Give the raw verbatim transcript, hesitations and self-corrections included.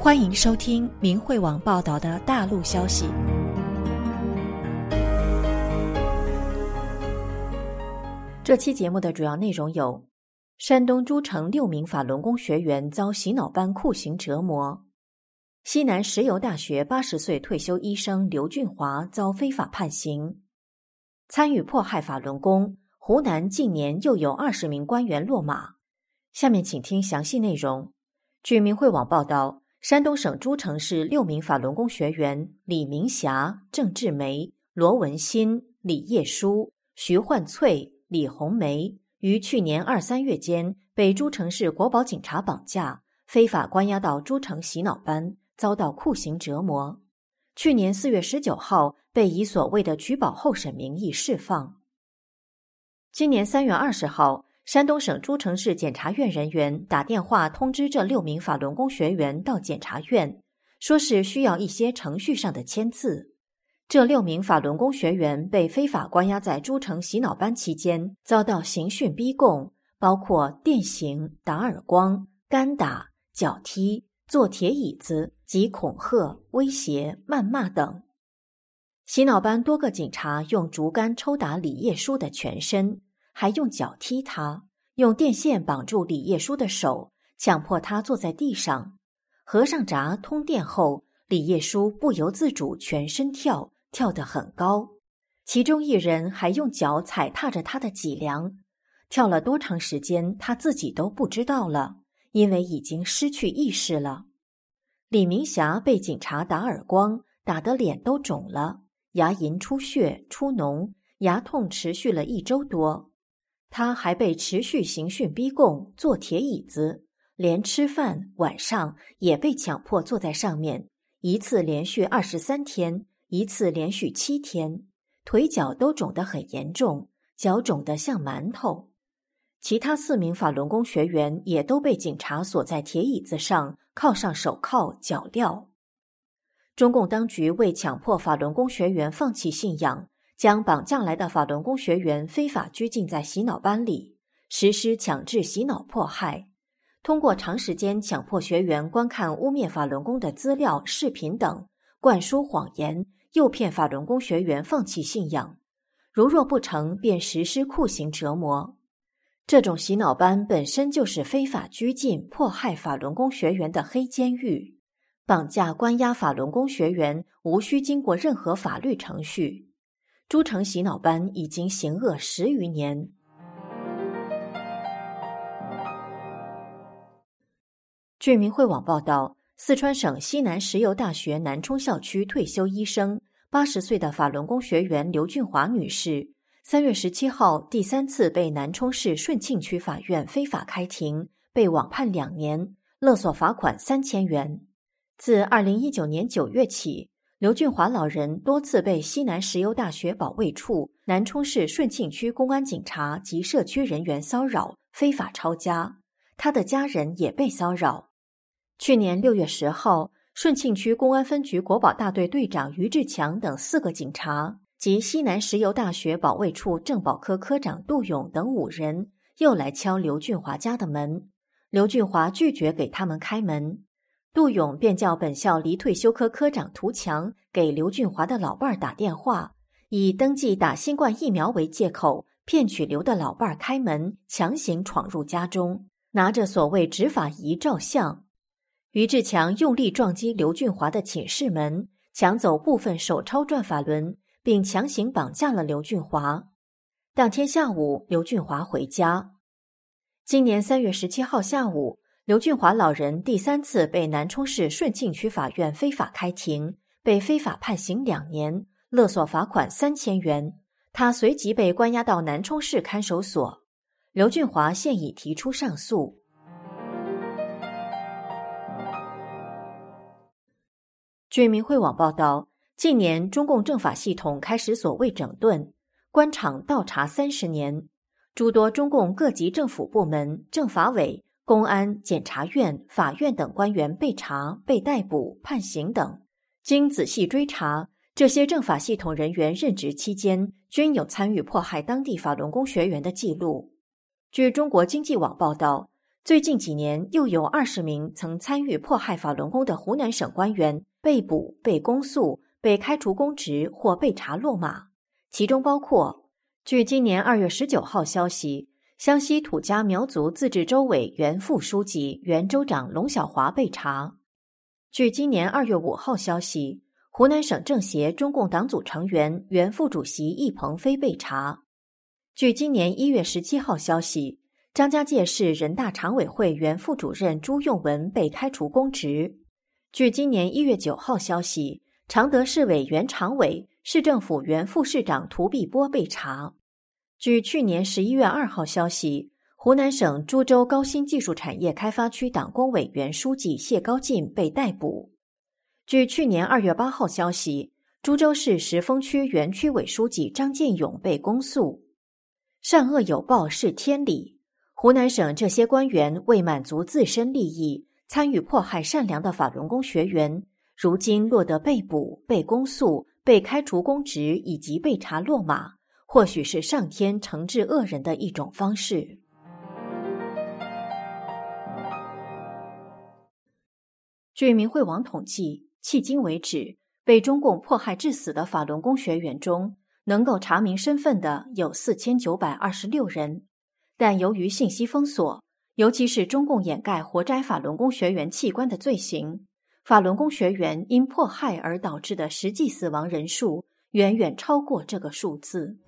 欢迎收听明慧网报道的大陆消息。这期节目的主要内容有：山东诸城六名法轮功学员遭洗脑班酷刑折磨；西南石油大学八十岁退休医生刘俊华遭非法判刑；参与迫害法轮功，湖南近年又有二十名官员落马。下面请听详细内容。据明慧网报道，山东省诸城市六名法轮功学员李明霞、郑志梅、罗文新、李叶书、徐焕翠、李红梅于去年二三月间被诸城市国保警察绑架，非法关押到诸城洗脑班，遭到酷刑折磨。去年四月十九号被以所谓的取保候审名义释放。今年三月二十号，山东省诸城市检察院人员打电话通知这六名法轮功学员到检察院，说是需要一些程序上的签字。这六名法轮功学员被非法关押在诸城洗脑班期间，遭到刑讯逼供，包括电刑、打耳光、干打、脚踢、坐铁椅子及恐吓、威胁、谩骂等。洗脑班多个警察用竹竿抽打李叶书的全身，还用脚踢他，用电线绑住李叶书的手，强迫他坐在地上。合上闸通电后，李叶书不由自主全身跳，跳得很高。其中一人还用脚踩踏着他的脊梁，跳了多长时间他自己都不知道了，因为已经失去意识了。李明霞被警察打耳光，打得脸都肿了，牙龈出血出脓，牙痛持续了一周多。他还被持续刑讯逼供，坐铁椅子，连吃饭晚上也被强迫坐在上面，一次连续二十三天，一次连续七天，腿脚都肿得很严重，脚肿得像馒头。其他四名法轮功学员也都被警察锁在铁椅子上，铐上手铐脚镣。中共当局为强迫法轮功学员放弃信仰，将绑架来的法轮功学员非法拘禁在洗脑班里，实施强制洗脑迫害。通过长时间强迫学员观看污蔑法轮功的资料、视频等，灌输谎言，诱骗法轮功学员放弃信仰。如若不成，便实施酷刑折磨。这种洗脑班本身就是非法拘禁、迫害法轮功学员的黑监狱。绑架关押法轮功学员无需经过任何法律程序。诸城洗脑班已经行恶十余年。据明慧网报道，四川省西南石油大学南充校区退休医生、八十岁的法轮功学员刘俊华女士，三月十七号第三次被南充市顺庆区法院非法开庭，被网判两年，勒索罚款三千元。自二零一九年九月起，刘俊华老人多次被西南石油大学保卫处、南充市顺庆区公安警察及社区人员骚扰，非法抄家。他的家人也被骚扰。去年六月十号，顺庆区公安分局国保大队队长于志强等四个警察及西南石油大学保卫处政保科科长杜勇等五人又来敲刘俊华家的门，刘俊华拒绝给他们开门。杜勇便叫本校离退休科科长涂强给刘俊华的老伴儿打电话，以登记打新冠疫苗为借口，骗取刘的老伴儿开门，强行闯入家中，拿着所谓执法仪照相。于志强用力撞击刘俊华的寝室门，抢走部分手抄转法轮，并强行绑架了刘俊华。当天下午，刘俊华回家。今年三月十七号下午，刘俊华老人第三次被南充市顺庆区法院非法开庭，被非法判刑两年，勒索罚款三千元。他随即被关押到南充市看守所。刘俊华现已提出上诉。据明慧网报道，近年中共政法系统开始所谓整顿，官场倒查三十年，诸多中共各级政府部门、政法委、公安、检察院、法院等官员被查、被逮捕、判刑等。经仔细追查，这些政法系统人员任职期间均有参与迫害当地法轮功学员的记录。据中国经济网报道， 最近几年，又有二十名曾参与迫害法轮功的湖南省官员被捕、被公诉、被开除公职或被查落马，其中包括：据今年二月十九号消息，湘西土家苗族自治州委原副书记、原州长龙小华被查；据今年二月五号消息，湖南省政协中共党组成员、原副主席易鹏飞被查；据今年一月十七号消息，张家界市人大常委会原副主任朱用文被开除公职；据今年一月九号消息，常德市委原常委、市政府原副市长涂碧波被查；据去年十一月二号消息，湖南省株洲高新技术产业开发区党工委原书记谢高进被逮捕；据去年二月八号消息，株洲市石峰区原区委书记张建勇被公诉。善恶有报是天理，湖南省这些官员为满足自身利益，参与迫害善良的法轮功学员，如今落得被捕、被公诉、被开除公职以及被查落马，或许是上天惩治恶人的一种方式。据明慧网统计，迄今为止，被中共迫害致死的法轮功学员中，能够查明身份的有四千九百二十六人，但由于信息封锁，尤其是中共掩盖活摘法轮功学员器官的罪行，法轮功学员因迫害而导致的实际死亡人数远远超过这个数字。